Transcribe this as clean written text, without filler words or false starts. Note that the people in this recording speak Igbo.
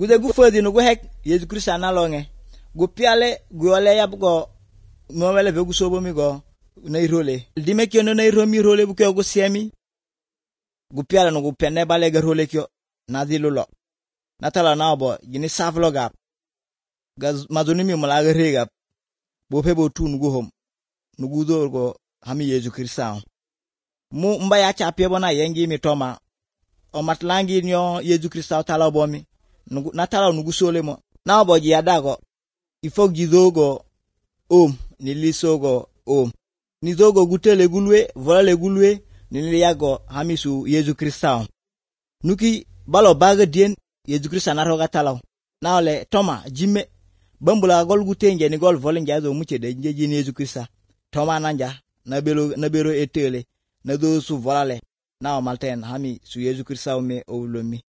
gude gu fodi no gu hek Yesu Kristo analonge gu piale gu ole yab go no wele be gu sobo mi go na irole dime kyo no na iromi role bu kyo gu siemi gu piale no gu penne bale ga role kyo na dilulo natala na obo gini savlo gap gaz mazuni mi mala ga rega bo pebo tun gu hom no gu do go hami Yesu Kristo mu mba ya chapie bona yengi mi toma o matlangi nyo Yesu Kristo tala bomi na tala nugu sole mo na obo ji adago ifo gidogo ni lisogo ni zogo gutele gulwe volale gulwe ni yago hamisu Yesu Kristo nuki balo baga dien Yesu Kristo na roga tala na ole toma jimme bambula gol gutenge ni gol volenja zo muche de njeji ni Yesu Kristo toma nanja na bero etele na do su volale na o malten hami su Yesu Kristo me owlomi